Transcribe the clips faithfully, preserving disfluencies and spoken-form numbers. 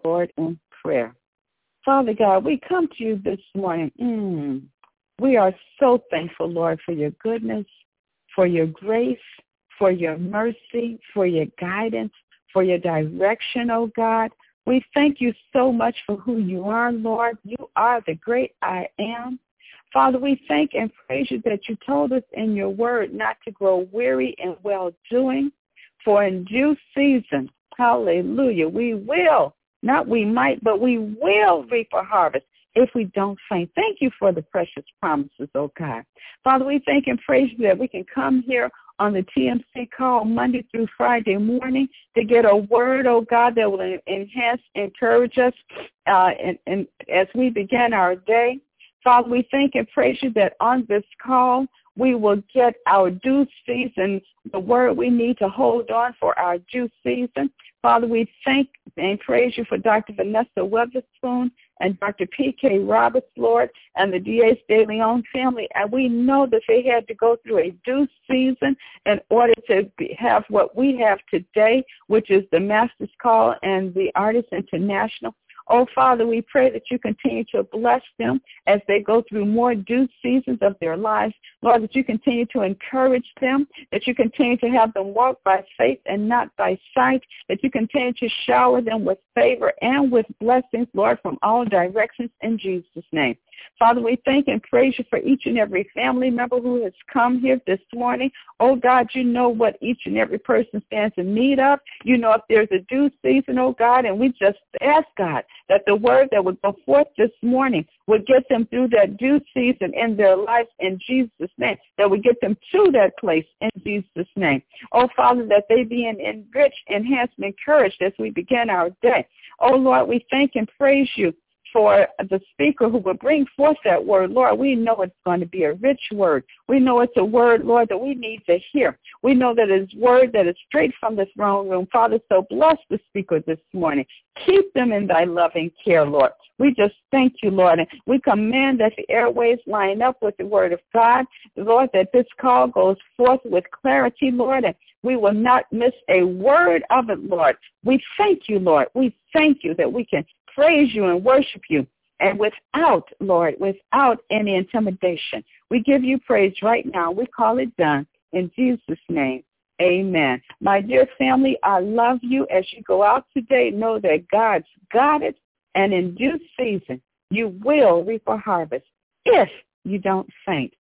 Lord in prayer. Father God, we come to you this morning. Mm. We are so thankful, Lord, for your goodness, for your grace, for your mercy, for your guidance, for your direction, oh God. We thank you so much for who you are, Lord. You are the great I am. Father, we thank and praise you that you told us in your word not to grow weary in well-doing, for in due season, hallelujah, we will, not we might, but we will reap a harvest if we don't faint. Thank you for the precious promises, oh God. Father, we thank and praise you that we can come here on the T M C call Monday through Friday morning to get a word, oh God, that will enhance, encourage us uh, and, and as we begin our day. Father, we thank and praise you that on this call we will get our due season, the word we need to hold on for our due season. Father, we thank and praise you for Doctor Vanessa Weatherspoon and Doctor P K Roberts, Lord, and the D A De Leon family. And we know that they had to go through a due season in order to be, have what we have today, which is the Master's Call and the Artists International. Oh, Father, we pray that you continue to bless them as they go through more due seasons of their lives. Lord, that you continue to encourage them, that you continue to have them walk by faith and not by sight, that you continue to shower them with favor and with blessings, Lord, from all directions in Jesus' name. Father, we thank and praise you for each and every family member who has come here this morning. Oh, God, you know what each and every person stands in need of. You know if there's a due season, oh, God, and we just ask, God, that the word that would go forth this morning would get them through that due season in their lives in Jesus' name, that would get them to that place in Jesus' name. Oh, Father, that they be enriched, enhanced, and encouraged as we begin our day. Oh, Lord, we thank and praise you for the speaker who will bring forth that word. Lord, we know it's going to be a rich word. We know it's a word, Lord, that we need to hear. We know that it's word that is straight from the throne room. Father, so bless the speaker this morning. Keep them in thy loving care, Lord. We just thank you, Lord. And we command that the airways line up with the word of God. Lord, that this call goes forth with clarity, Lord, and we will not miss a word of it, Lord. We thank you, Lord. We thank you that we can praise you and worship you, and without, Lord, without any intimidation. We give you praise right now. We call it done in Jesus' name. Amen. My dear family, I love you. As you go out today, know that God's got it, and in due season, you will reap a harvest if you don't faint.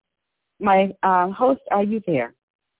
My uh, host, are you there?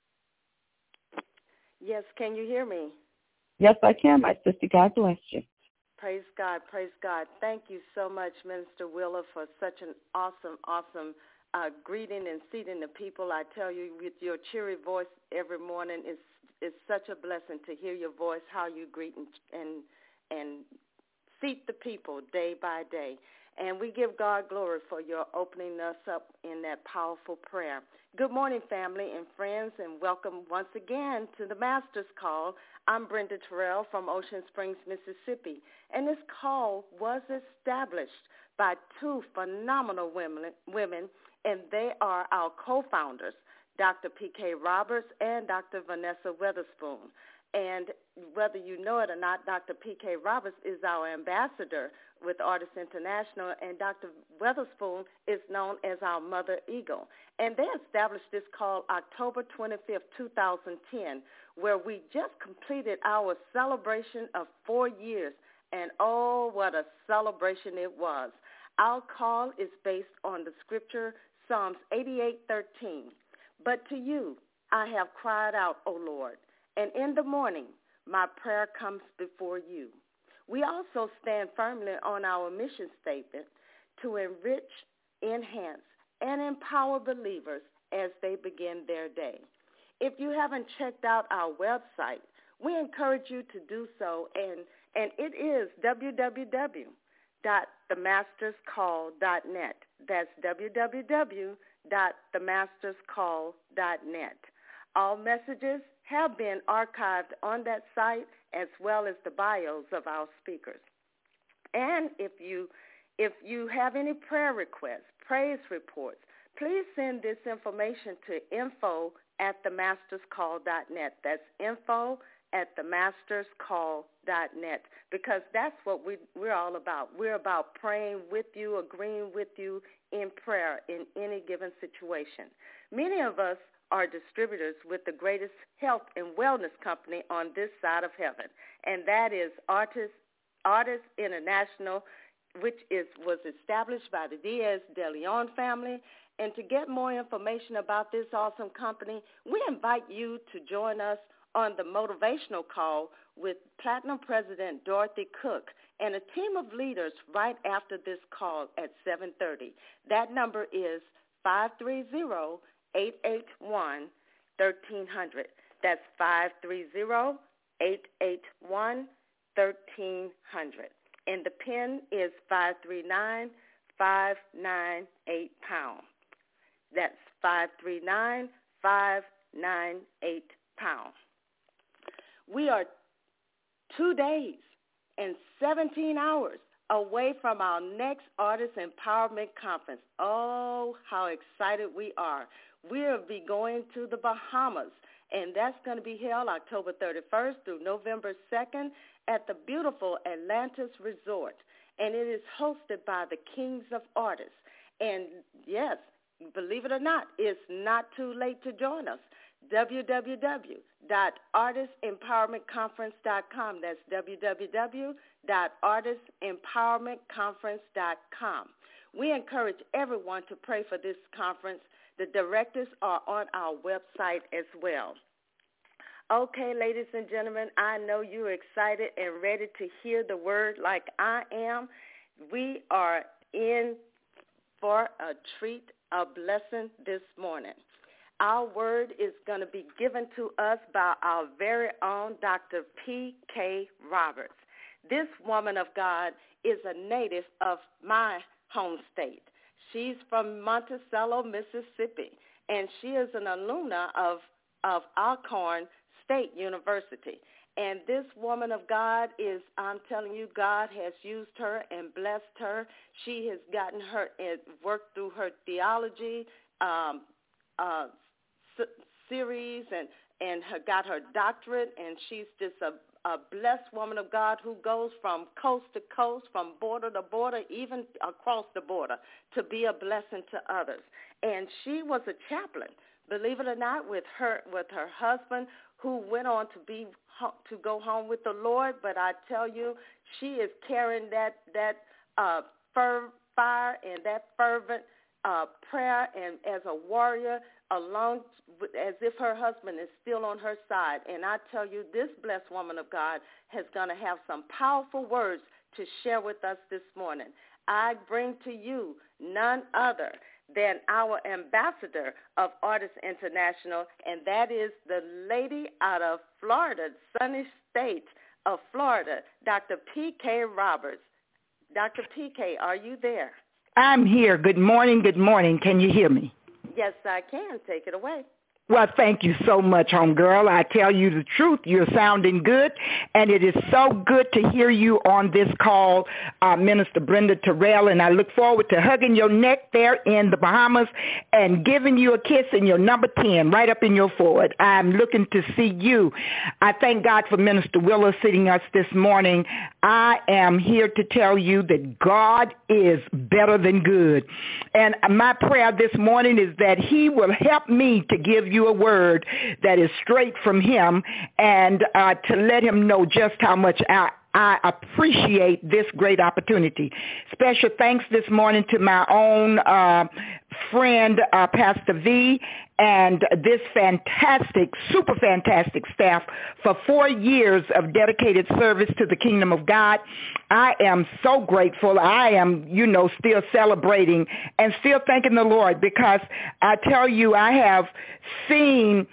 Yes, can you hear me? Yes, I can, my sister. God bless you. Praise God, praise God. Thank you so much, Minister Willa, for such an awesome, awesome uh, greeting and seating the people. I tell you, with your cheery voice every morning, it's, it's such a blessing to hear your voice, how you greet and, and, and seat the people day by day. And we give God glory for your opening us up in that powerful prayer. Good morning, family and friends, and welcome once again to the Master's Call. I'm Brenda Terrell from Ocean Springs, Mississippi, and this call was established by two phenomenal women, women and they are our co-founders, Doctor P K Roberts and Doctor Vanessa Weatherspoon. And whether you know it or not, Doctor P K Roberts is our ambassador with Artists International, and Doctor Weatherspoon is known as our Mother Eagle. And they established this call October twenty-fifth, two thousand ten, where we just completed our celebration of four years. And oh, what a celebration it was. Our call is based on the scripture, Psalms eighty-eight thirteen. But to you I have cried out, O Lord, and in the morning my prayer comes before you. We also stand firmly on our mission statement to enrich, enhance, and empower believers as they begin their day. If you haven't checked out our website, we encourage you to do so, and, and it is w w w dot the masters call dot net. That's w w w dot the masters call dot net. All messages have been archived on that site, as well as the bios of our speakers. And if you if you have any prayer requests, praise reports, please send this information to info at the masters call dot net. That's info at the masters call dot net, because that's what we, we're all about. We're about praying with you, agreeing with you in prayer in any given situation. Many of us are distributors with the greatest health and wellness company on this side of heaven, and that is Artis, Artis International, which is was established by the Diaz de Leon family. And to get more information about this awesome company, we invite you to join us on the motivational call with Platinum President Dorothy Cook and a team of leaders right after this call at seven thirty. That number is five three zero, eight eight one, one three zero zero. That's five three zero, eight eight one, one three zero zero. And the PIN is five three nine, five nine eight pound. That's five three nine, five nine eight pound. We are two days and seventeen hours away from our next Artist Empowerment Conference. Oh, how excited we are. We'll be going to the Bahamas, and that's going to be held October thirty-first through November second at the beautiful Atlantis Resort, and it is hosted by the Kings of Artists. And yes, believe it or not, it's not too late to join us. w w w dot artist empowerment conference dot com. That's w w w dot artist empowerment conference dot com. We encourage everyone to pray for this conference. The directors are on our website as well. Okay, ladies and gentlemen, I know you're excited and ready to hear the word like I am. We are in for a treat, a blessing this morning. Our word is going to be given to us by our very own Doctor P K Roberts. This woman of God is a native of my home state. She's from Monticello, Mississippi, and she is an alumna of, of Alcorn State University. And this woman of God is, I'm telling you, God has used her and blessed her. She has gotten her and worked through her theology um, uh, s- series and, and her, got her doctorate, and she's just a, a blessed woman of God who goes from coast to coast, from border to border, even across the border, to be a blessing to others. And she was a chaplain, believe it or not, with her with her husband, who went on to be to go home with the Lord. But I tell you, she is carrying that that uh, fer- fire and that fervent uh, prayer, and as a warrior, along with, as if her husband is still on her side. And I tell you, this blessed woman of God is going to have some powerful words to share with us this morning. I bring to you none other than our ambassador of Artists International, and that is the lady out of Florida, sunny state of Florida, Doctor P K Roberts. Doctor P K, are you there? I'm here. Good morning, good morning. Can you hear me? Yes, I can. Take it away. Well, thank you so much, homegirl. I tell you the truth, you're sounding good, and it is so good to hear you on this call, uh, Minister Brenda Terrell, and I look forward to hugging your neck there in the Bahamas and giving you a kiss in your number ten, right up in your forehead. I'm looking to see you. I thank God for Minister Willa sitting us this morning. I am here to tell you that God is better than good, and my prayer this morning is that he will help me to give you a word that is straight from him, and uh, to let him know just how much I, I appreciate this great opportunity. Special thanks this morning to my own uh, friend, uh, Pastor V, and this fantastic, super fantastic staff for four years of dedicated service to the kingdom of God. I am so grateful. I am, you know, still celebrating and still thanking the Lord, because I tell you, I have seen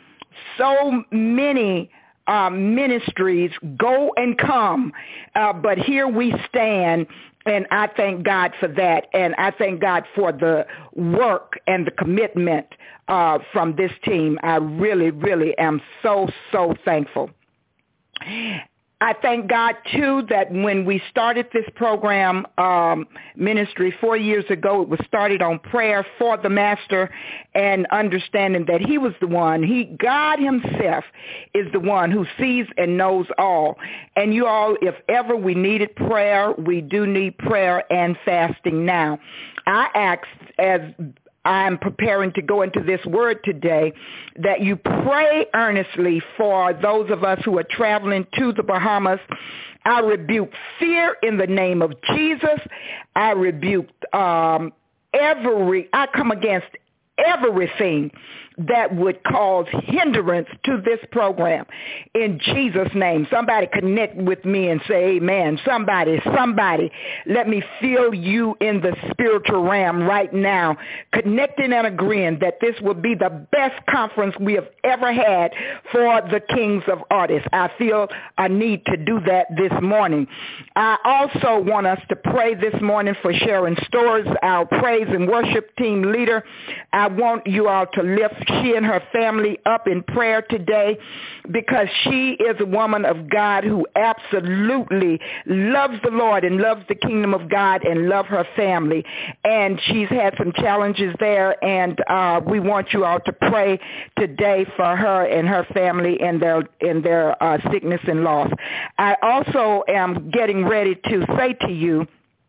so many uh, ministries go and come, uh, but here we stand. And I thank God for that, and I thank God for the work and the commitment uh, from this team. I really, really am so, so thankful. I thank God, too, that when we started this program um, ministry four years ago, it was started on prayer for the Master and understanding that he was the one. He, God himself is the one who sees and knows all. And you all, if ever we needed prayer, we do need prayer and fasting now. I asked, as I'm preparing to go into this word today, that you pray earnestly for those of us who are traveling to the Bahamas. I rebuke fear in the name of Jesus. I rebuke um, every, I come against everything that would cause hindrance to this program. In Jesus' name, somebody connect with me and say amen. Somebody, somebody, let me feel you in the spiritual realm right now, connecting and agreeing that this will be the best conference we have ever had for the Kings of Artists. I feel a need to do that this morning. I also want us to pray this morning for Sharon Storrs, our praise and worship team leader. I want you all to lift she and her family up in prayer today, because she is a woman of God who absolutely loves the Lord and loves the kingdom of God and loves her family. And she's had some challenges there, and uh, we want you all to pray today for her and her family and their in their uh, sickness and loss. I also am getting ready to say to you,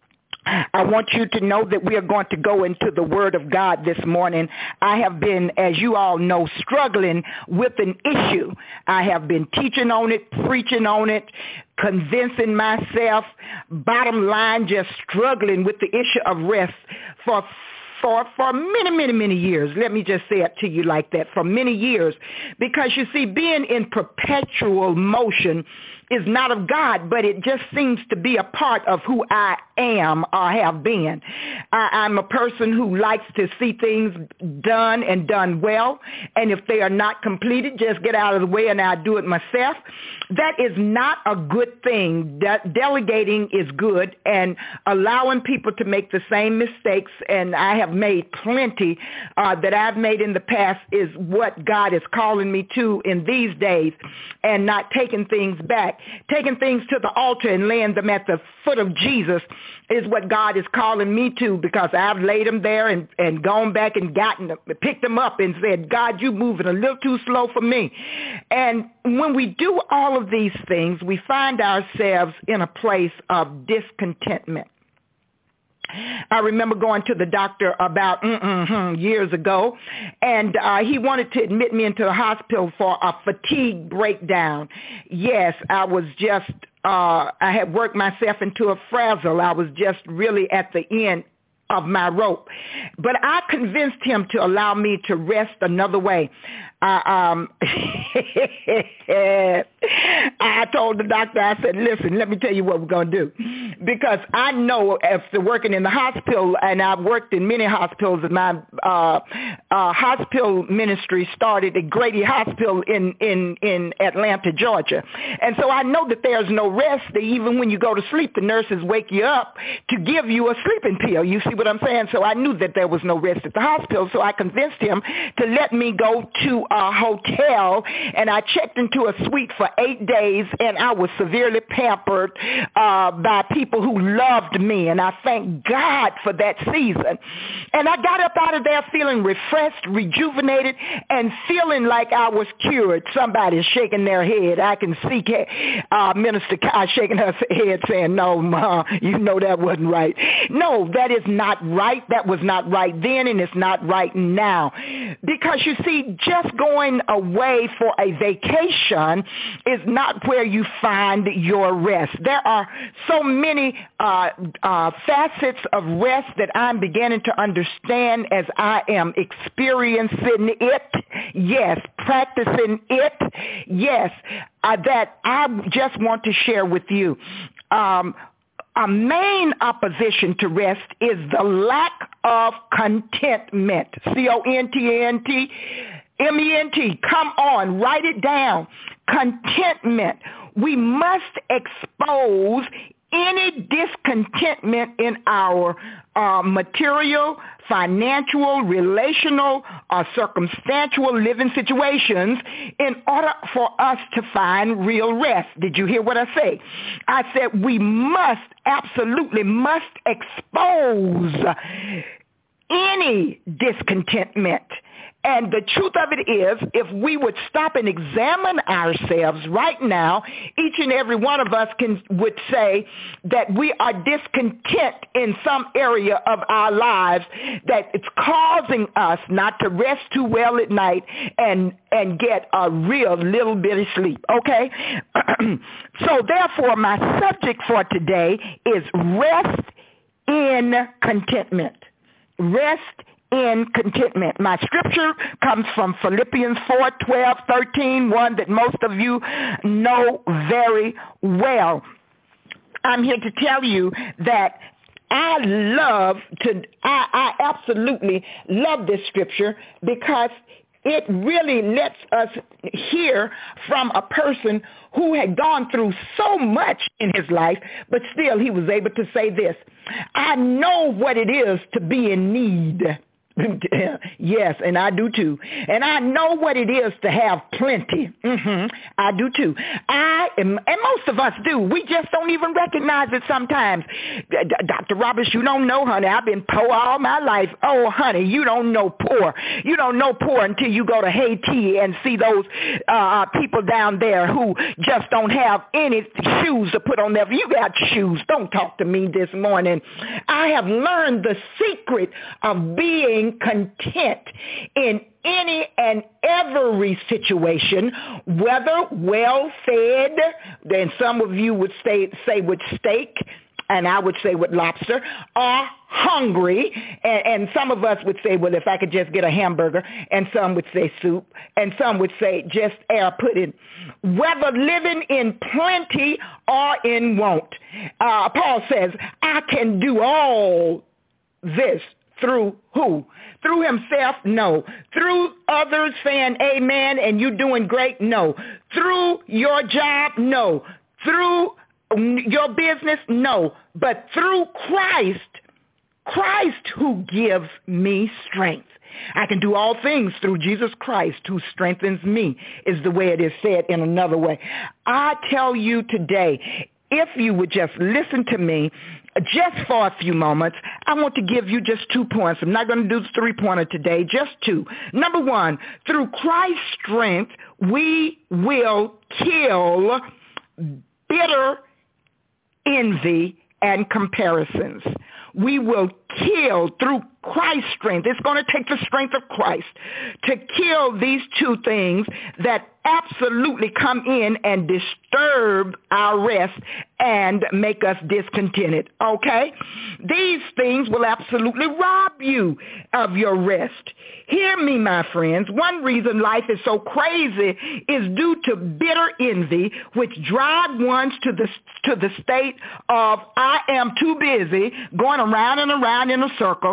I want you to know that we are going to go into the Word of God this morning. I have been, as you all know, struggling with an issue. I have been teaching on it, preaching on it, convincing myself, bottom line, just struggling with the issue of rest for For, for many, many, many years. Let me just say it to you like that, for many years. Because you see, being in perpetual motion is not of God, but it just seems to be a part of who I am or have been. I, I'm a person who likes to see things done and done well, and if they are not completed, just get out of the way and I'll do it myself. That is not a good thing. De- delegating is good, and allowing people to make the same mistakes, and I have made plenty uh, that I've made in the past, is what God is calling me to in these days, and not taking things back. Taking things to the altar and laying them at the foot of Jesus is what God is calling me to, because I've laid them there and, and gone back and gotten them, picked them up and said, God, you moving a little too slow for me. And when we do all of these things, we find ourselves in a place of discontentment. I remember going to the doctor about mm-mm, years ago, and uh, he wanted to admit me into a hospital for a fatigue breakdown. Yes, I was just, uh, I had worked myself into a frazzle. I was just really at the end of my rope. But I convinced him to allow me to rest another way. Uh, um, I told the doctor, I said, listen, let me tell you what we're going to do. Because I know after working in the hospital, and I've worked in many hospitals, and my uh, uh, hospital ministry started at Grady Hospital in, in, in Atlanta, Georgia. And so I know that there's no rest. Even when you go to sleep, the nurses wake you up to give you a sleeping pill. You see what I'm saying? So I knew that there was no rest at the hospital, so I convinced him to let me go to a hotel, and I checked into a suite for eight days, and I was severely pampered uh, by people who loved me, and I thank God for that season. And I got up out of there feeling refreshed, rejuvenated, and feeling like I was cured. Somebody's shaking their head. I can see uh, Minister Kai shaking her head saying, no, Ma, you know that wasn't right. No, that is not right. That was not right then, and it's not right now. Because you see, just going away for a vacation is not where you find your rest. There are so many uh, uh, facets of rest that I'm beginning to understand as I am experiencing it. Yes, practicing it. Yes, uh, that I just want to share with you. Um, A main opposition to rest is the lack of contentment. C O N T A N T M E N T. Come on, write it down. Contentment. We must expose any discontentment in our uh, material, financial, relational, or circumstantial living situations in order for us to find real rest. Did you hear what I say? I said we must, absolutely must expose any discontentment. And the truth of it is, if we would stop and examine ourselves right now, each and every one of us can would say that we are discontent in some area of our lives, that it's causing us not to rest too well at night and and get a real little bit of sleep, okay? So therefore, my subject for today is rest in contentment. Rest in contentment. My scripture comes from Philippians four, twelve, thirteen, one that most of you know very well. I'm here to tell you that I love to, I, I absolutely love this scripture because it really lets us hear from a person who had gone through so much in his life, but still he was able to say this: I know what it is to be in need. Yes, and I do too. And I know what it is to have plenty. Mm-hmm. I do too. I am, and most of us do. We just don't even recognize it sometimes. Doctor Roberts, you don't know, honey. I've been poor all my life. Oh, honey, you don't know poor. You don't know poor until you go to Haiti and see those uh, people down there who just don't have any shoes to put on their. You got shoes. Don't talk to me this morning. I have learned the secret of being content in any and every situation, whether well-fed, then some of you would say, say with steak, and I would say with lobster, or hungry, and, and some of us would say, well, if I could just get a hamburger, and some would say soup, and some would say just air pudding. Whether living in plenty or in want. Uh, Paul says, I can do all this through who? Through himself? No. Through others saying amen and you doing great? No. Through your job? No. Through your business? No. But through Christ, Christ who gives me strength. I can do all things through Jesus Christ who strengthens me, is the way it is said in another way. I tell you today, if you would just listen to me just for a few moments, I want to give you just two points. I'm not going to do the three-pointer today, just two. Number one, through Christ's strength, we will kill bitter envy and comparisons. We will kill through Christ's strength. It's going to take the strength of Christ to kill these two things that absolutely come in and disturb our rest and make us discontented, okay? These things will absolutely rob you of your rest. Hear me, my friends. One reason life is so crazy is due to bitter envy, which drive ones to the to the state of I am too busy, going around and around in a circle,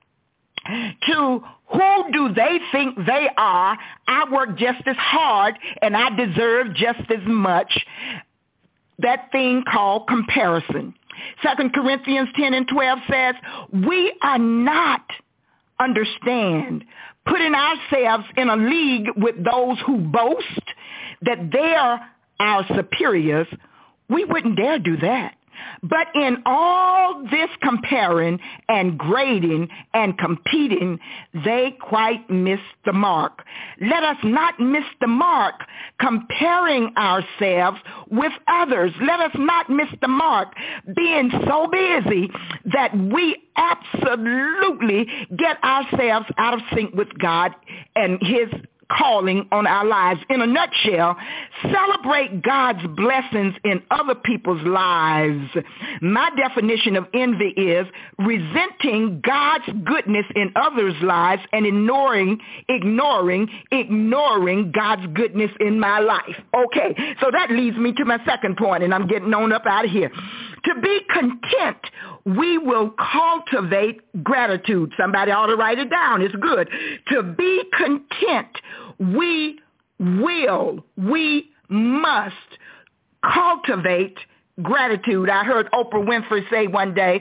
to who do they think they are? I work just as hard and I deserve just as much. That thing called comparison. Second Corinthians ten and twelve says, we are not, understand, putting ourselves in a league with those who boast that they're our superiors. We wouldn't dare do that. But in all this comparing and grading and competing, they quite miss the mark. Let us not miss the mark comparing ourselves with others. Let us not miss the mark being so busy that we absolutely get ourselves out of sync with God and his calling on our lives. In a nutshell, celebrate God's blessings in other people's lives. My definition of envy is resenting God's goodness in others' lives and ignoring, ignoring, ignoring God's goodness in my life. Okay, so that leads me to my second point, and I'm getting on up out of here. To be content, we will cultivate gratitude. Somebody ought to write it down. It's good. To be content, we will, we must cultivate gratitude. I heard Oprah Winfrey say one day,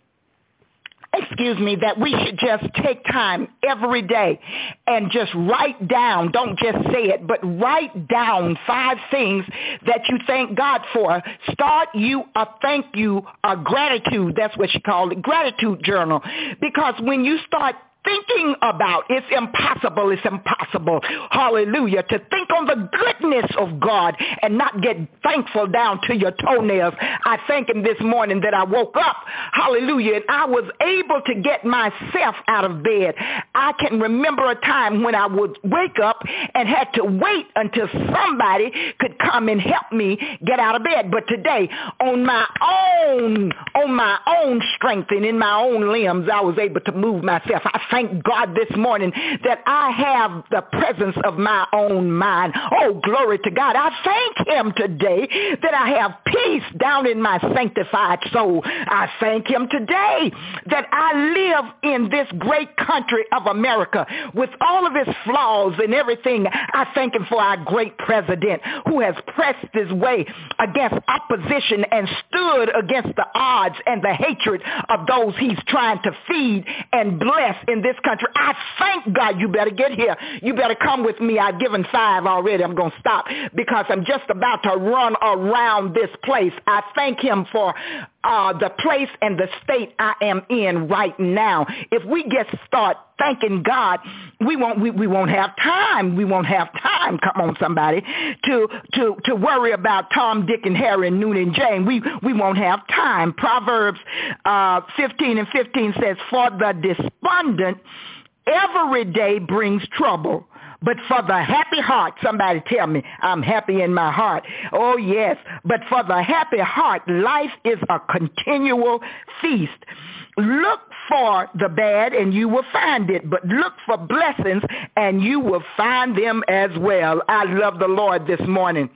excuse me, that we should just take time every day and just write down, don't just say it, but write down five things that you thank God for. Start you a thank you, a gratitude, that's what she called it, gratitude journal. Because when you start thinking about it's impossible, it's impossible, hallelujah, to think on the goodness of God and not get thankful down to your toenails. I thank him this morning that I woke up, hallelujah, and I was able to get myself out of bed. I can remember a time when I would wake up and had to wait until somebody could come and help me get out of bed. But today, on my own, on my own strength and in my own limbs, I was able to move myself. I thank God this morning that I have the presence of my own mind. Oh, glory to God. I thank him today that I have peace down in my sanctified soul. I thank him today that I live in this great country of America with all of its flaws and everything. I thank him for our great president who has pressed his way against opposition and stood against the odds and the hatred of those he's trying to feed and bless in this country. I thank God. You better get here. You better come with me. I've given five already. I'm going to stop because I'm just about to run around this place. I thank him for uh, the place and the state I am in right now. If we get start thanking God, we won't we, we won't have time. We won't have time, come on somebody, to to to worry about Tom, Dick, and Harry, and Noon and Jane. We we won't have time. Proverbs uh, fifteen and fifteen says, for the despondent every day brings trouble, but for the happy heart, somebody tell me, I'm happy in my heart. Oh, yes. But for the happy heart, life is a continual feast. Look for the bad and you will find it, but look for blessings and you will find them as well. I love the Lord this morning.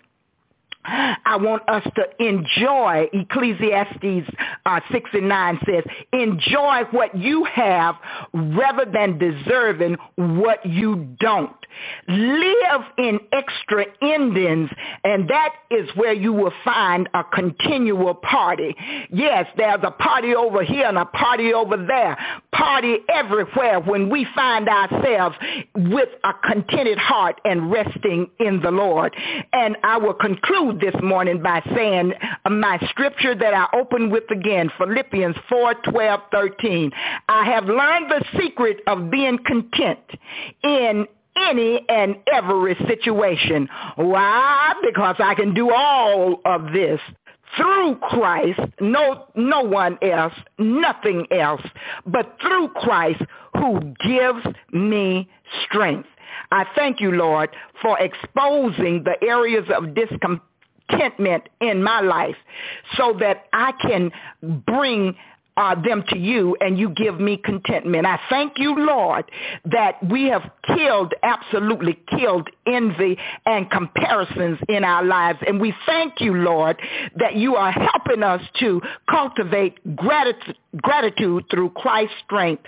I want us to enjoy, Ecclesiastes uh, six and nine says, enjoy what you have rather than deserving what you don't. Live in extra endings, and that is where you will find a continual party. Yes, there's a party over here and a party over there. Party everywhere when we find ourselves with a contented heart and resting in the Lord. And I will conclude this morning by saying my scripture that I open with again, Philippians four, twelve, thirteen. I have learned the secret of being content in any and every situation. Why? Because I can do all of this through Christ, no no one else, nothing else, but through Christ who gives me strength. I thank you, Lord, for exposing the areas of discontentment in my life so that I can bring Uh, them to you and you give me contentment. I thank you, Lord, that we have killed, absolutely killed envy and comparisons in our lives. And we thank you, Lord, that you are helping us to cultivate gratitude, gratitude through Christ's strength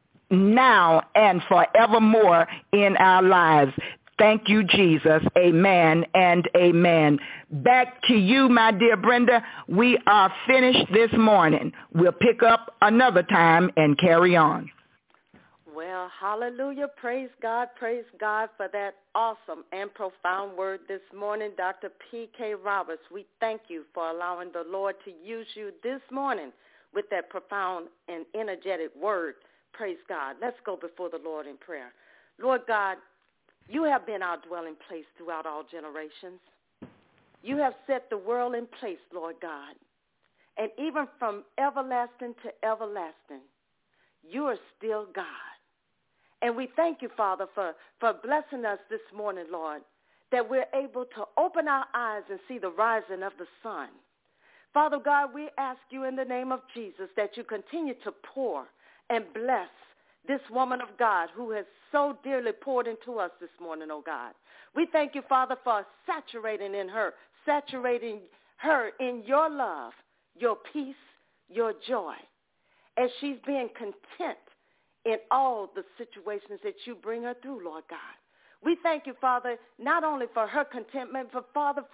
now and forevermore in our lives. Thank you, Jesus. Amen and amen. Back to you, my dear Brenda. We are finished this morning. We'll pick up another time and carry on. Well, hallelujah. Praise God. Praise God for that awesome and profound word this morning. Doctor P K. Roberts, we thank you for allowing the Lord to use you this morning with that profound and energetic word. Praise God. Let's go before the Lord in prayer. Lord God, you have been our dwelling place throughout all generations. You have set the world in place, Lord God. And even from everlasting to everlasting, you are still God. And we thank you, Father, for, for blessing us this morning, Lord, that we're able to open our eyes and see the rising of the sun. Father God, we ask you in the name of Jesus that you continue to pour and bless this woman of God who has so dearly poured into us this morning, oh God. We thank you, Father, for saturating in her, saturating her in your love, your peace, your joy, as she's being content in all the situations that you bring her through, Lord God. We thank you, Father, not only for her contentment, but, Father, for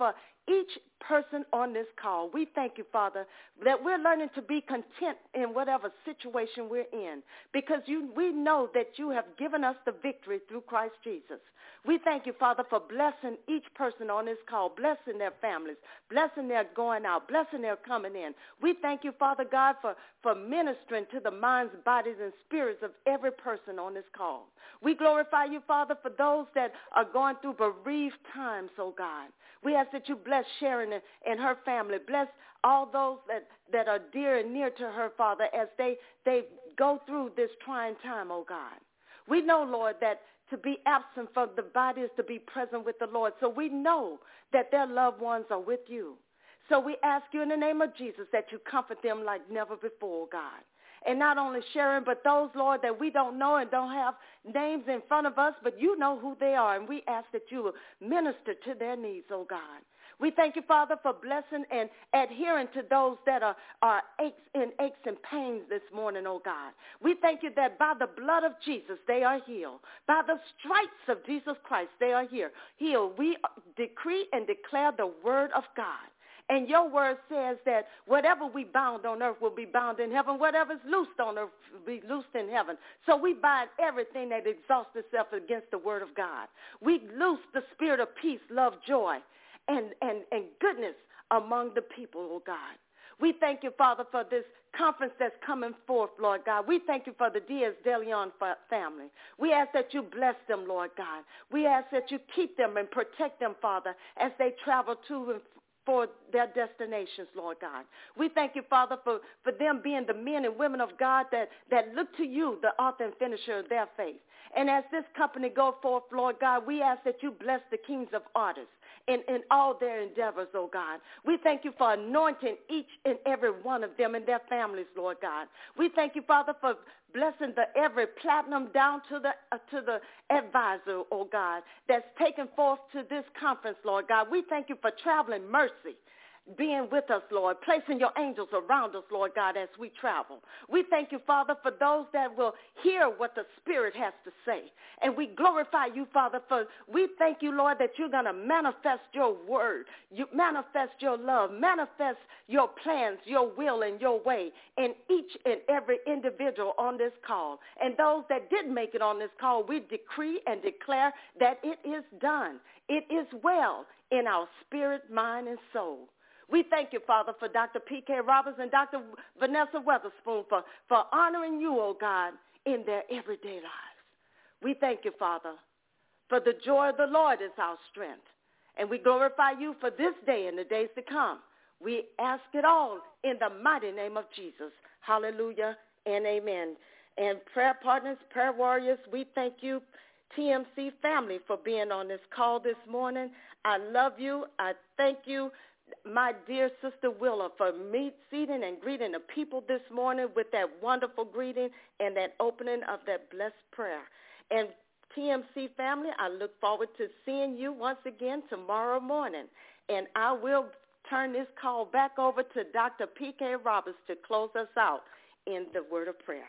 each person on this call. We thank you, Father, that we're learning to be content in whatever situation we're in, because you, we know that you have given us the victory through Christ Jesus. We thank you, Father, for blessing each person on this call, blessing their families, blessing their going out, blessing their coming in. We thank you, Father God, for, for ministering to the minds, bodies, and spirits of every person on this call. We glorify you, Father, for those that are going through bereaved times, oh God. We ask that you bless Sharon and, and her family. Bless all those that, that are dear and near to her, Father, as they, they go through this trying time, oh God. We know, Lord, that to be absent from the body is to be present with the Lord. So we know that their loved ones are with you. So we ask you in the name of Jesus that you comfort them like never before, God. And not only Sharon, but those, Lord, that we don't know and don't have names in front of us, but you know who they are. And we ask that you will minister to their needs, oh God. We thank you, Father, for blessing and adhering to those that are, are aches and aches and pains this morning, oh God. We thank you that by the blood of Jesus, they are healed. By the stripes of Jesus Christ, they are here. Healed. We decree and declare the word of God. And your word says that whatever we bound on earth will be bound in heaven. Whatever is loosed on earth will be loosed in heaven. So we bind everything that exalts itself against the word of God. We loose the spirit of peace, love, joy, and, and, and goodness among the people, oh God. We thank you, Father, for this conference that's coming forth, Lord God. We thank you for the Diaz de Leon family. We ask that you bless them, Lord God. We ask that you keep them and protect them, Father, as they travel to and for their destinations, Lord God. We thank you, Father, for, for them being the men and women of God that, that look to you, the author and finisher of their faith. And as this company go forth, Lord God, we ask that you bless the kings of artists in, in all their endeavors, oh God. We thank you for anointing each and every one of them and their families, Lord God. We thank you, Father, for blessing the every platinum down to the uh, to the advisor, oh God, that's taken forth to this conference, Lord God. We thank you for traveling mercy, being with us, Lord, placing your angels around us, Lord God, as we travel. We thank you, Father, for those that will hear what the Spirit has to say. And we glorify you, Father, for we thank you, Lord, that you're going to manifest your word, you manifest your love, manifest your plans, your will, and your way in each and every individual on this call. And those that didn't make it on this call, we decree and declare that it is done. It is well in our spirit, mind, and soul. We thank you, Father, for Doctor P K Roberts and Doctor Vanessa Weatherspoon for, for honoring you, oh God, in their everyday lives. We thank you, Father, for the joy of the Lord is our strength. And we glorify you for this day and the days to come. We ask it all in the mighty name of Jesus. Hallelujah and amen. And prayer partners, prayer warriors, we thank you, T M C family, for being on this call this morning. I love you. I thank you, my dear sister Willa, for meet, seating and greeting the people this morning with that wonderful greeting and that opening of that blessed prayer. And T M C family, I look forward to seeing you once again tomorrow morning. And I will turn this call back over to Doctor P K Roberts to close us out in the word of prayer.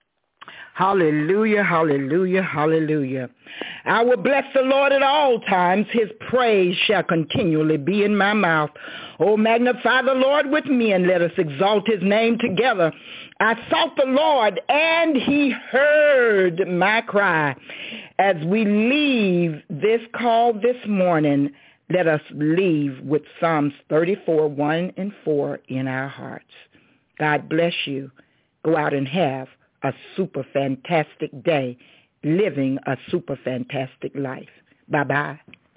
Hallelujah, hallelujah, hallelujah. I will bless the Lord at all times. His praise shall continually be in my mouth. Oh, magnify the Lord with me, and let us exalt his name together. I sought the Lord, and he heard my cry. As we leave this call this morning, let us leave with Psalms thirty-four, one and four in our hearts. God bless you. Go out and have a super fantastic day, living a super fantastic life. Bye-bye.